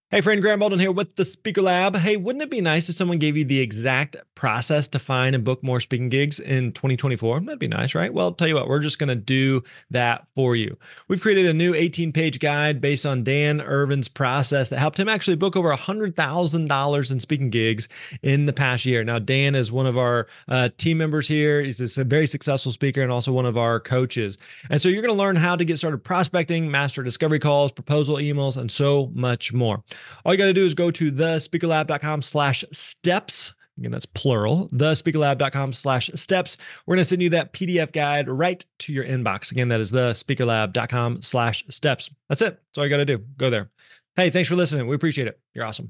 Hey friend, Graham Baldwin here with the Speaker Lab. Hey, wouldn't it be nice if someone gave you the exact process to find and book more speaking gigs in 2024? That'd be nice, right? Well, I'll tell you what, we're just going to do that for you. We've created a new 18-page guide based on Dan Irvin's process that helped him actually book over $100,000 in speaking gigs in the past year. Now, Dan is one of our team members here. He's a very successful speaker and also one of our coaches. And so you're going to learn how to get started prospecting, master discovery calls, proposal emails, and so much more. All you got to do is go to thespeakerlab.com/steps. Again, that's plural, thespeakerlab.com/steps. We're going to send you that PDF guide right to your inbox. Again, that is thespeakerlab.com/steps. That's it. That's all you got to do. Go there. Hey, thanks for listening. We appreciate it. You're awesome.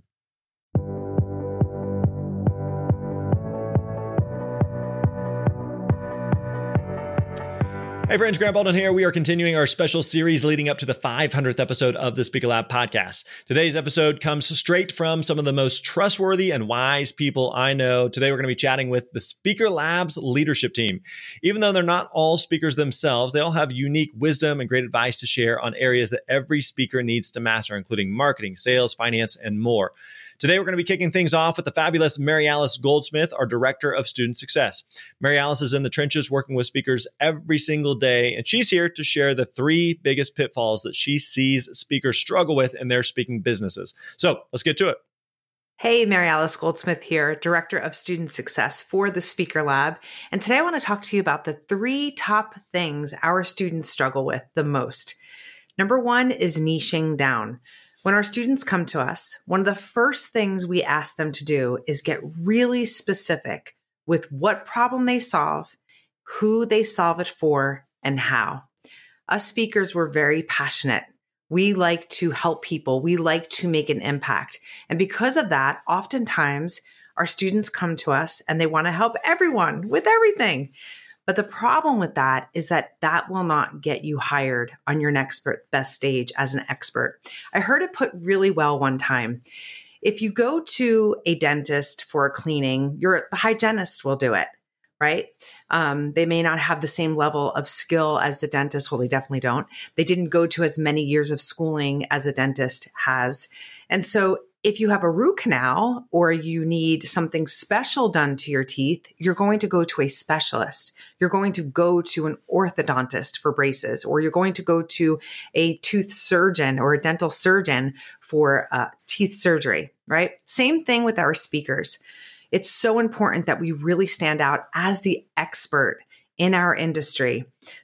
Hey friends, Graham Baldwin here. We are continuing our special series leading up to the 500th episode of the Speaker Lab podcast. Today's episode comes straight from some of the most trustworthy and wise people I know. Today we're going to be chatting with the Speaker Lab's leadership team. Even though they're not all speakers themselves, they all have unique wisdom and great advice to share on areas that every speaker needs to master, including marketing, sales, finance, and more. Today, we're going to be kicking things off with the fabulous Mary Alice Goldsmith, our Director of Student Success. Mary Alice is in the trenches working with speakers every single day, and she's here to share the 3 biggest pitfalls that she sees speakers struggle with in their speaking businesses. So let's get to it. Hey, Mary Alice Goldsmith here, Director of Student Success for the Speaker Lab. And today I want to talk to you about the 3 top things our students struggle with the most. Number 1 is niching down. When our students come to us, one of the first things we ask them to do is get really specific with what problem they solve, who they solve it for, and how. Us speakers, we're very passionate. We like to help people. We like to make an impact. And because of that, oftentimes our students come to us and they want to help everyone with everything. But the problem with that is that that will not get you hired on your next best stage as an expert. I heard it put really well one time. If you go to a dentist for a cleaning, the hygienist will do it, right? They may not have the same level of skill as the dentist. Well, they definitely don't. They didn't go to as many years of schooling as a dentist has. And so if you have a root canal or you need something special done to your teeth, you're going to go to a specialist. You're going to go to an orthodontist for braces, or you're going to go to a tooth surgeon or a dental surgeon for teeth surgery, right? Same thing with our speakers. It's so important that we really stand out as the expert in our industry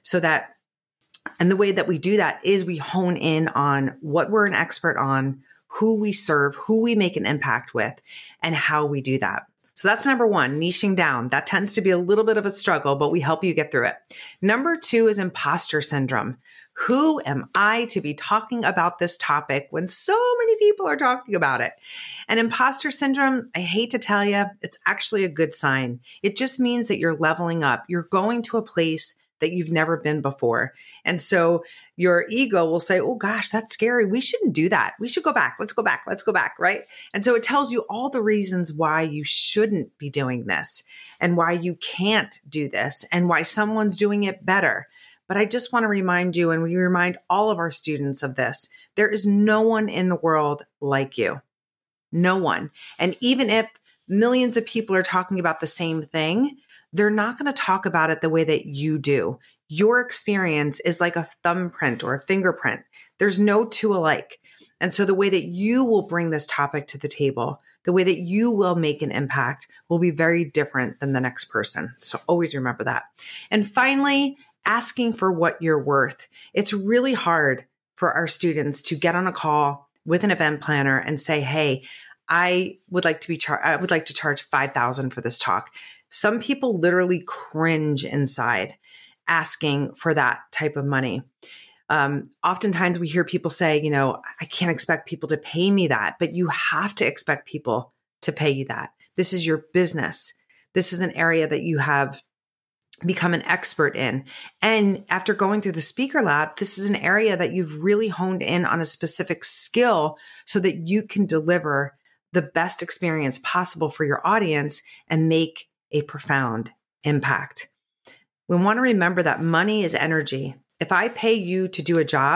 and the way that we do that is we hone in on what we're an expert on, who we serve, who we make an impact with, and how we do that. So that's number 1, niching down. That tends to be a little bit of a struggle, but we help you get through it. Number 2 is imposter syndrome. Who am I to be talking about this topic when so many people are talking about it? And imposter syndrome, I hate to tell you, it's actually a good sign. It just means that you're leveling up. You're going to a place that you've never been before. And so your ego will say, oh gosh, that's scary. We shouldn't do that. We should go back. Let's go back. Let's go back. Right. And so it tells you all the reasons why you shouldn't be doing this and why you can't do this and why someone's doing it better. But I just want to remind you, and we remind all of our students of this, there is no one in the world like you. No one. And even if millions of people are talking about the same thing, they're not going to talk about it the way that you do. Your experience is like a thumbprint or a fingerprint. There's no 2 alike. And so the way that you will bring this topic to the table, the way that you will make an impact will be very different than the next person. So always remember that. And finally, asking for what you're worth. It's really hard for our students to get on a call with an event planner and say, hey, I would like to charge $5,000 for this talk. Some people literally cringe inside asking for that type of money. Oftentimes we hear people say, I can't expect people to pay me that, but you have to expect people to pay you that. This is your business. This is an area that you have become an expert in. And after going through the Speaker Lab, this is an area that you've really honed in on a specific skill so that you can deliver the best experience possible for your audience and make a profound impact. We want to remember that money is energy. If I pay you to do a job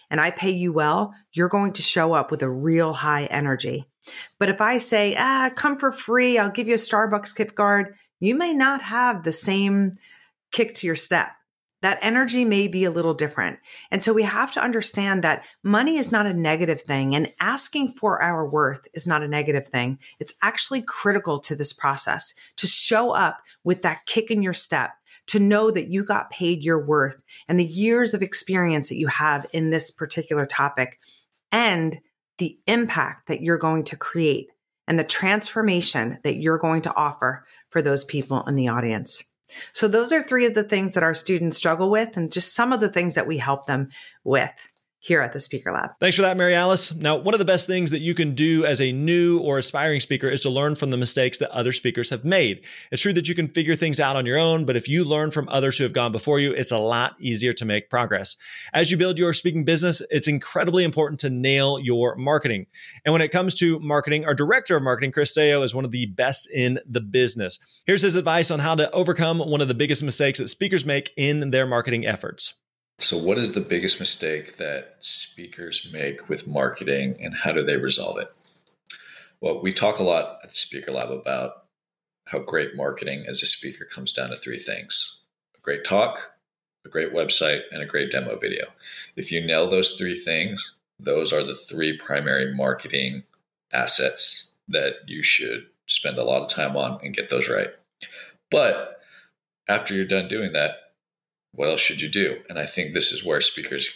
and I pay you well, you're going to show up with a real high energy. But if I say, come for free, I'll give you a Starbucks gift card, you may not have the same kick to your step. That energy may be a little different. And so we have to understand that money is not a negative thing, and asking for our worth is not a negative thing. It's actually critical to this process to show up with that kick in your step, to know that you got paid your worth and the years of experience that you have in this particular topic, and the impact that you're going to create and the transformation that you're going to offer for those people in the audience. So those are three of the things that our students struggle with, and just some of the things that we help them with here at the Speaker Lab. Thanks for that, Mary Alice. Now, one of the best things that you can do as a new or aspiring speaker is to learn from the mistakes that other speakers have made. It's true that you can figure things out on your own, but if you learn from others who have gone before you, it's a lot easier to make progress. As you build your speaking business, it's incredibly important to nail your marketing. And when it comes to marketing, our director of marketing, Chris Sayo, is one of the best in the business. Here's his advice on how to overcome one of the biggest mistakes that speakers make in their marketing efforts. So what is the biggest mistake that speakers make with marketing, and how do they resolve it? Well, we talk a lot at the Speaker Lab about how great marketing as a speaker comes down to three things: a great talk, a great website, and a great demo video. If you nail those three things, those are the three primary marketing assets that you should spend a lot of time on and get those right. But after you're done doing that, what else should you do? And I think this is where speakers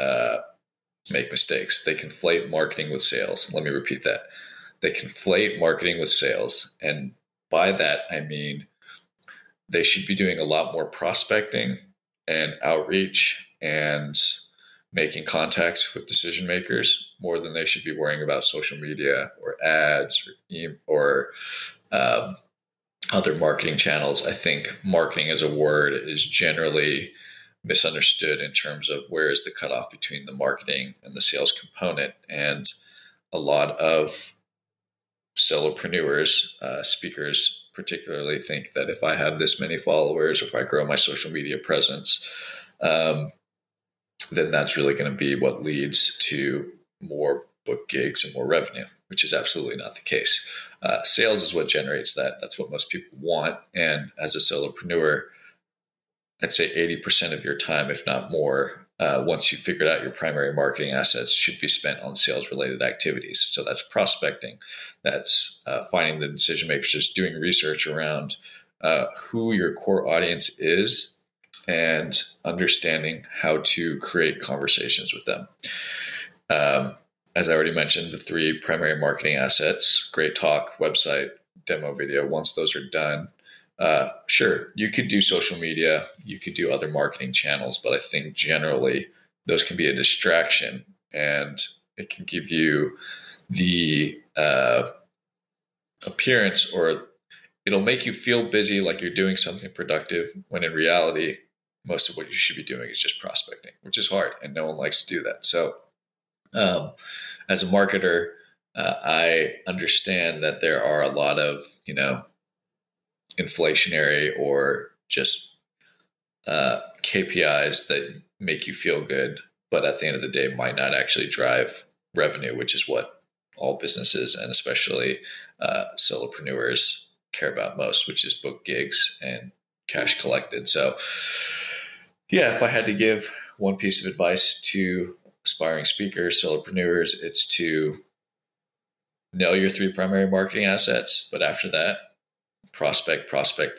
make mistakes. They conflate marketing with sales. Let me repeat that. They conflate marketing with sales. And by that, I mean they should be doing a lot more prospecting and outreach and making contacts with decision makers more than they should be worrying about social media or ads or other marketing channels. I think marketing as a word is generally misunderstood in terms of where is the cutoff between the marketing and the sales component. And a lot of solopreneurs, speakers particularly, think that if I have this many followers, or if I grow my social media presence, then that's really going to be what leads to more book gigs and more revenue, which is absolutely not the case. Sales is what generates that. That's what most people want. And as a solopreneur, I'd say 80% of your time, if not more, once you've figured out your primary marketing assets, should be spent on sales-related activities. So that's prospecting. That's finding the decision makers, just doing research around who your core audience is and understanding how to create conversations with them. As I already mentioned, the three primary marketing assets: great talk, website, demo video. Once those are done, sure, you could do social media, you could do other marketing channels, but I think generally those can be a distraction, and it can give you the appearance, or it'll make you feel busy, like you're doing something productive, when in reality, most of what you should be doing is just prospecting, which is hard, and no one likes to do that. So as a marketer, I understand that there are a lot of, inflationary or just KPIs that make you feel good, but at the end of the day might not actually drive revenue, which is what all businesses and especially solopreneurs care about most, which is book gigs and cash collected. So yeah, if I had to give one piece of advice to aspiring speakers, solopreneurs, it's to nail your three primary marketing assets. But after that, prospect,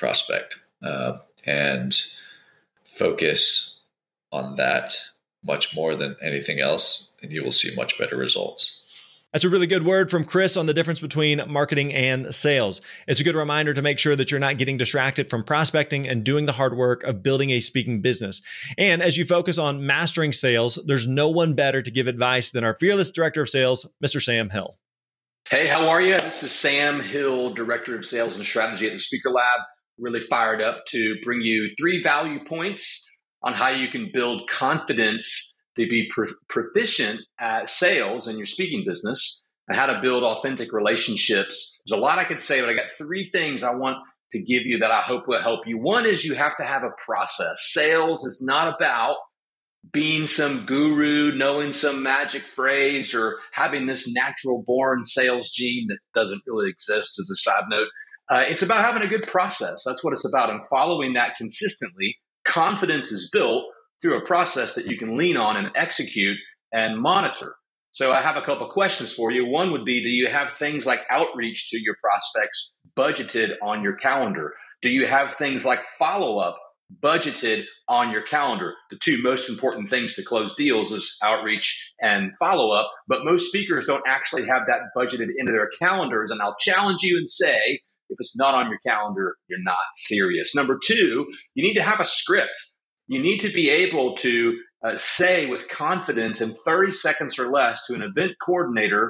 and focus on that much more than anything else, and you will see much better results. That's a really good word from Chris on the difference between marketing and sales. It's a good reminder to make sure that you're not getting distracted from prospecting and doing the hard work of building a speaking business. And as you focus on mastering sales, there's no one better to give advice than our fearless director of sales, Mr. Sam Hill. Hey, how are you? This is Sam Hill, Director of Sales and Strategy at the Speaker Lab. Really fired up to bring you 3 value points on how you can build confidence to be proficient at sales in your speaking business, and how to build authentic relationships. There's a lot I could say, but I got 3 things I want to give you that I hope will help you. One is you have to have a process. Sales is not about being some guru, knowing some magic phrase, or having this natural born sales gene that doesn't really exist, as a side note. It's about having a good process. That's what it's about. And following that consistently, confidence is built through a process that you can lean on and execute and monitor. So I have a couple of questions for you. One would be, do you have things like outreach to your prospects budgeted on your calendar? Do you have things like follow-up budgeted on your calendar? The two most important things to close deals is outreach and follow-up, but most speakers don't actually have that budgeted into their calendars. And I'll challenge you and say, if it's not on your calendar, you're not serious. Number two, you need to have a script. You need to be able to say with confidence in 30 seconds or less to an event coordinator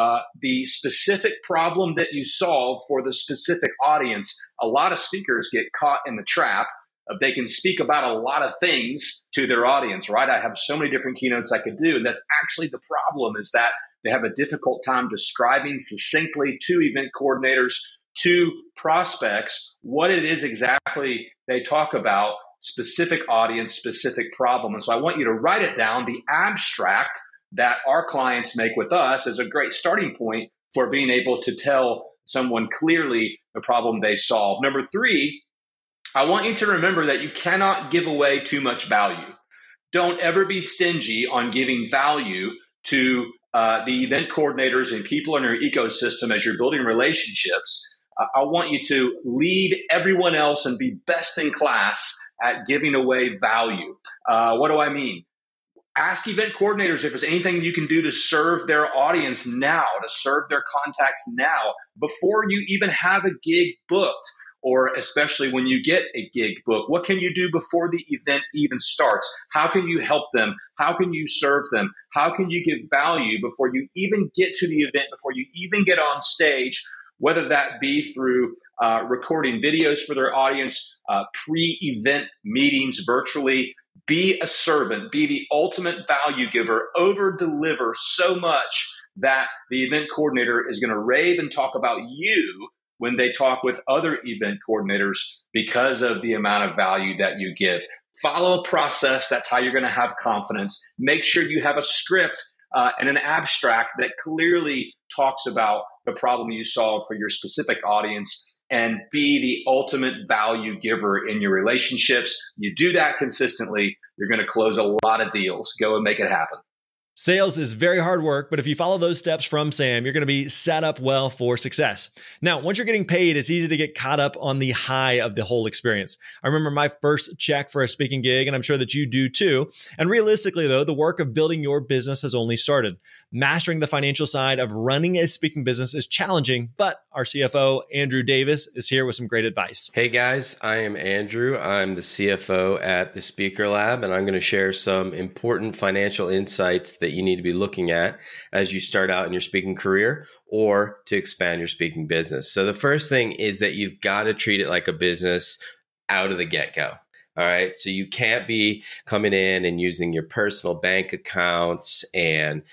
the specific problem that you solve for the specific audience. A lot of speakers get caught in the trap of they can speak about a lot of things to their audience, right? I have so many different keynotes I could do. And that's actually the problem, is that they have a difficult time describing succinctly to event coordinators, to prospects, what it is exactly they talk about, specific audience, specific problem. And so I want you to write it down. The abstract that our clients make with us is a great starting point for being able to tell someone clearly the problem they solve. Number three, I want you to remember that you cannot give away too much value. Don't ever be stingy on giving value to the event coordinators and people in your ecosystem as you're building relationships. I want you to lead everyone else and be best in class at giving away value. What do I mean? Ask event coordinators if there's anything you can do to serve their audience now, to serve their contacts now, before you even have a gig booked, or especially when you get a gig booked. What can you do before the event even starts? How can you help them? How can you serve them? How can you give value before you even get to the event, before you even get on stage? Whether that be through recording videos for their audience, pre-event meetings virtually. Be a servant, be the ultimate value giver, over-deliver so much that the event coordinator is going to rave and talk about you when they talk with other event coordinators because of the amount of value that you give. Follow a process. That's how you're going to have confidence. Make sure you have a script and an abstract that clearly talks about the problem you solve for your specific audience, and be the ultimate value giver in your relationships. You do that consistently, you're going to close a lot of deals. Go and make it happen. Sales is very hard work, but if you follow those steps from Sam, you're going to be set up well for success. Now, once you're getting paid, it's easy to get caught up on the high of the whole experience. I remember my first check for a speaking gig, and I'm sure that you do too. And realistically, though, the work of building your business has only started. Mastering the financial side of running a speaking business is challenging, but our CFO, Andrew Davis, is here with some great advice. Hey guys, I am Andrew. I'm the CFO at the Speaker Lab, and I'm going to share some important financial insights that you need to be looking at as you start out in your speaking career or to expand your speaking business. So the first thing is that you've got to treat it like a business out of the get-go. All right. So you can't be coming in and using your personal bank accounts and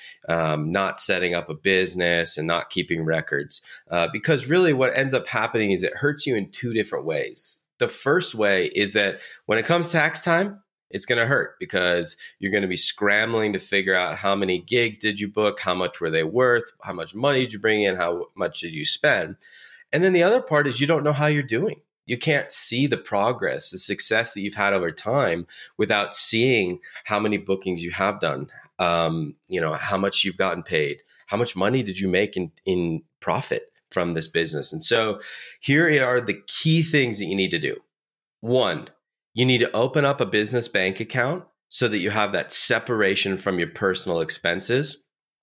not setting up a business and not keeping records, because really what ends up happening is it hurts you in two different ways. The first way is that when it comes tax time, it's going to hurt because you're going to be scrambling to figure out how many gigs did you book, how much were they worth, how much money did you bring in, how much did you spend. And then the other part is you don't know how you're doing. You can't see the progress, the success that you've had over time without seeing how many bookings you have done, how much you've gotten paid, how much money did you make in profit from this business. And so here are the key things that you need to do. One, you need to open up a business bank account so that you have that separation from your personal expenses.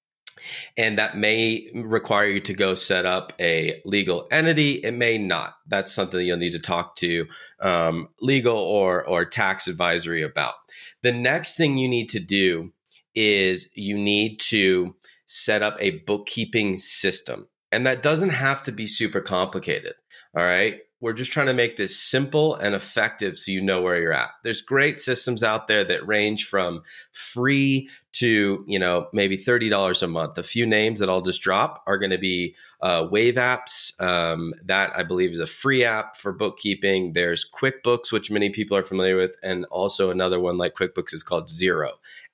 And that may require you to go set up a legal entity. It may not. That's something that you'll need to talk to legal or tax advisory about. The next thing you need to do is you need to set up a bookkeeping system. And that doesn't have to be super complicated. All right. we're just trying to make this simple and effective so you know where you're at. There's great systems out there that range from free to, maybe $30 a month. A few names that I'll just drop are going to be Wave Apps. That I believe is a free app for bookkeeping. There's QuickBooks, which many people are familiar with. And also another one like QuickBooks is called Xero.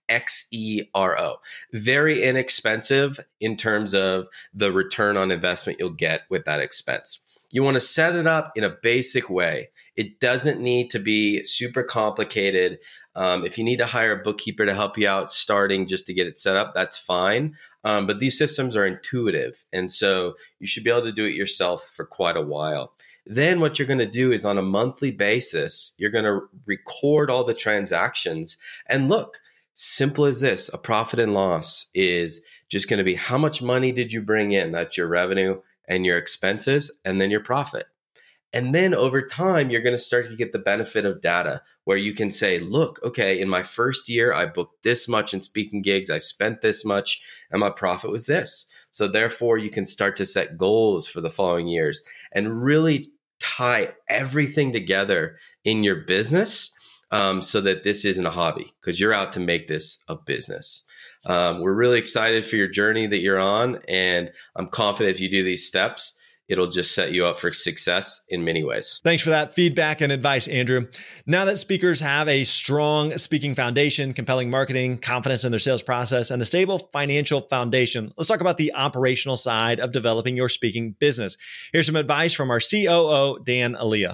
Xero. Very inexpensive in terms of the return on investment you'll get with that expense. You want to set it up in a basic way. It doesn't need to be super complicated. If you need to hire a bookkeeper to help you out starting just to get it set up, that's fine. But these systems are intuitive. And so you should be able to do it yourself for quite a while. Then what you're going to do is on a monthly basis, you're going to record all the transactions and look. Simple as this, a profit and loss is just going to be how much money did you bring in? That's your revenue and your expenses, and then your profit. And then over time, you're going to start to get the benefit of data where you can say, look, okay, in my first year, I booked this much in speaking gigs, I spent this much, and my profit was this. So therefore, you can start to set goals for the following years and really tie everything together in your business. So that this isn't a hobby, because you're out to make this a business. We're really excited for your journey that you're on. And I'm confident if you do these steps, it'll just set you up for success in many ways. Thanks for that feedback and advice, Andrew. Now that speakers have a strong speaking foundation, compelling marketing, confidence in their sales process, and a stable financial foundation, let's talk about the operational side of developing your speaking business. Here's some advice from our COO, Dan Alia.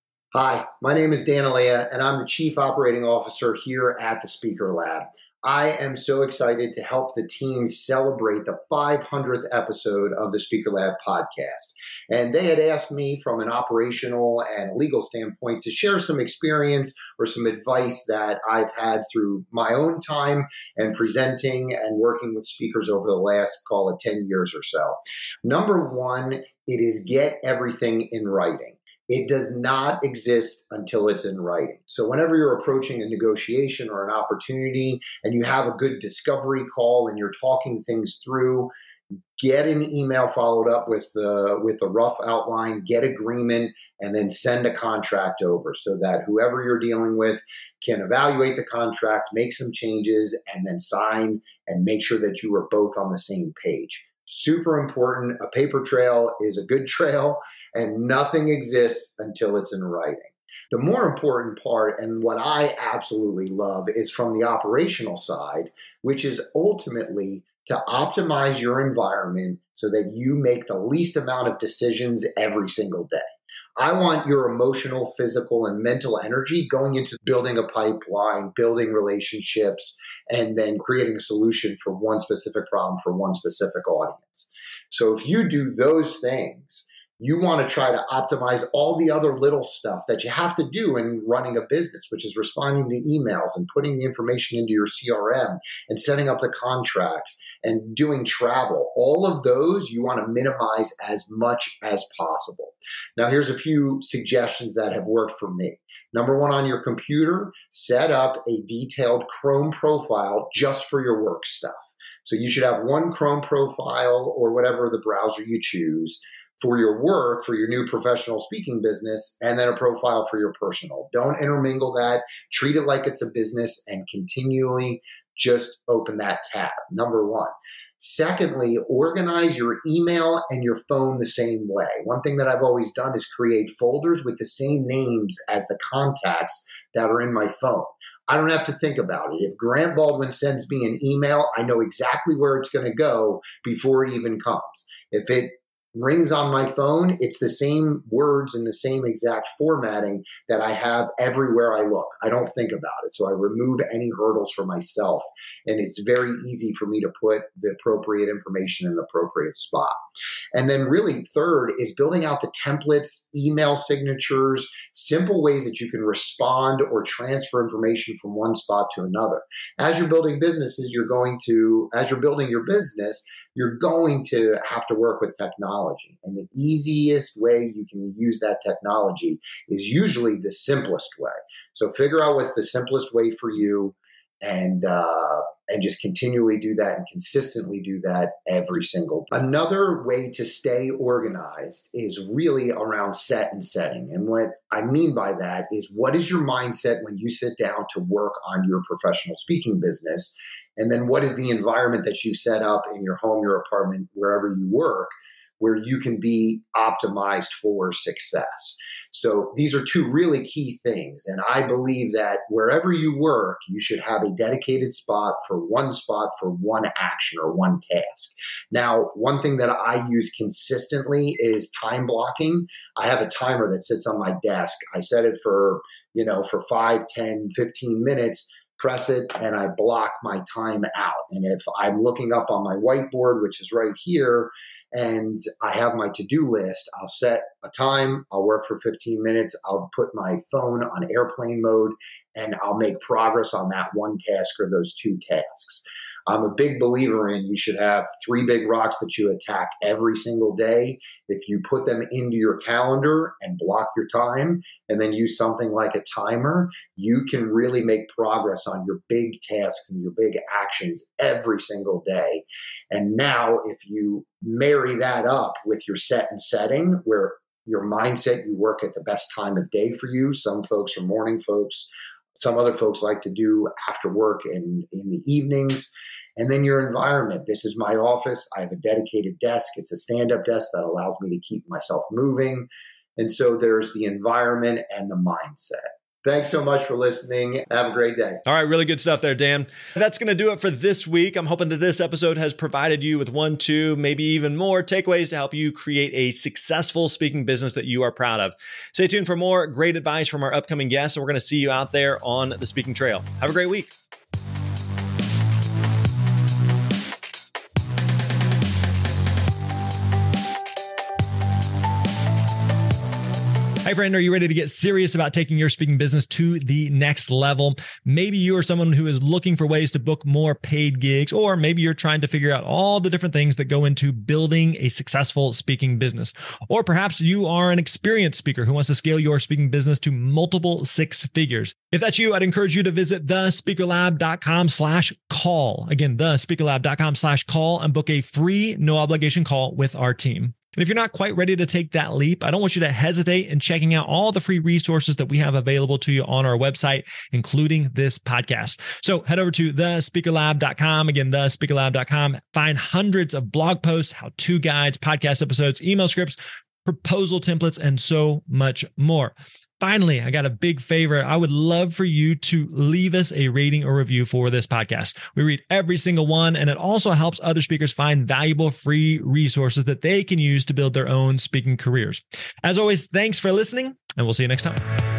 Hi, my name is Dan Alia, and I'm the Chief Operating Officer here at the Speaker Lab. I am so excited to help the team celebrate the 500th episode of the Speaker Lab podcast. And they had asked me from an operational and legal standpoint to share some experience or some advice that I've had through my own time and presenting and working with speakers over the last, call it 10 years or so. Number one, it is get everything in writing. It does not exist until it's in writing. So whenever you're approaching a negotiation or an opportunity and you have a good discovery call and you're talking things through, get an email followed up with the rough outline, get agreement, and then send a contract over so that whoever you're dealing with can evaluate the contract, make some changes, and then sign and make sure that you are both on the same page. Super important. A paper trail is a good trail, and nothing exists until it's in writing. The more important part, and what I absolutely love, is from the operational side, which is ultimately to optimize your environment so that you make the least amount of decisions every single day. I want your emotional, physical, and mental energy going into building a pipeline, building relationships, and then creating a solution for one specific problem for one specific audience. So if you do those things, you want to try to optimize all the other little stuff that you have to do in running a business, which is responding to emails and putting the information into your CRM and setting up the contracts and doing travel. All of those you want to minimize as much as possible. Now, here's a few suggestions that have worked for me. Number one, on your computer, set up a detailed Chrome profile just for your work stuff. So you should have one Chrome profile or whatever the browser you choose for your work, for your new professional speaking business, and then a profile for your personal. Don't intermingle that. Treat it like it's a business and continually just open that tab. Number one. Secondly, organize your email and your phone the same way. One thing that I've always done is create folders with the same names as the contacts that are in my phone. I don't have to think about it. If Grant Baldwin sends me an email, I know exactly where it's going to go before it even comes. If it rings on my phone, it's the same words and the same exact formatting that I have everywhere I look. I don't think about it. So I remove any hurdles for myself. And it's very easy for me to put the appropriate information in the appropriate spot. And then really third is building out the templates, email signatures, simple ways that you can respond or transfer information from one spot to another. As you're building businesses, as you're building your business, you're going to have to work with technology. And the easiest way you can use that technology is usually the simplest way. So figure out what's the simplest way for you and just continually do that and consistently do that every single day. Another way to stay organized is really around set and setting. And what I mean by that is, what is your mindset when you sit down to work on your professional speaking business? And then what is the environment that you set up in your home, your apartment, wherever you work, where you can be optimized for success? So these are two really key things. And I believe that wherever you work, you should have a dedicated spot for one action or one task. Now, one thing that I use consistently is time blocking. I have a timer that sits on my desk. I set it for 5, 10, 15 minutes. Press it, and I block my time out. And if I'm looking up on my whiteboard, which is right here, and I have my to-do list, I'll set a time, I'll work for 15 minutes, I'll put my phone on airplane mode, and I'll make progress on that one task or those two tasks. I'm a big believer in you should have 3 big rocks that you attack every single day. If you put them into your calendar and block your time and then use something like a timer, you can really make progress on your big tasks and your big actions every single day. And now if you marry that up with your set and setting, where your mindset, you work at the best time of day for you. Some folks are morning folks. Some other folks like to do after work in the evenings. And then your environment. This is my office. I have a dedicated desk. It's a stand-up desk that allows me to keep myself moving. And so there's the environment and the mindset. Thanks so much for listening. Have a great day. All right, really good stuff there, Dan. That's going to do it for this week. I'm hoping that this episode has provided you with 1, 2, maybe even more takeaways to help you create a successful speaking business that you are proud of. Stay tuned for more great advice from our upcoming guests, and we're going to see you out there on the speaking trail. Have a great week. Hi, friend. Are you ready to get serious about taking your speaking business to the next level? Maybe you are someone who is looking for ways to book more paid gigs, or maybe you're trying to figure out all the different things that go into building a successful speaking business. Or perhaps you are an experienced speaker who wants to scale your speaking business to multiple 6 figures. If that's you, I'd encourage you to visit thespeakerlab.com/call. Again, thespeakerlab.com/call and book a free, no obligation call with our team. And if you're not quite ready to take that leap, I don't want you to hesitate in checking out all the free resources that we have available to you on our website, including this podcast. So head over to thespeakerlab.com. Again, thespeakerlab.com. Find hundreds of blog posts, how-to guides, podcast episodes, email scripts, proposal templates, and so much more. Finally, I got a big favor. I would love for you to leave us a rating or review for this podcast. We read every single one, and it also helps other speakers find valuable free resources that they can use to build their own speaking careers. As always, thanks for listening, and we'll see you next time.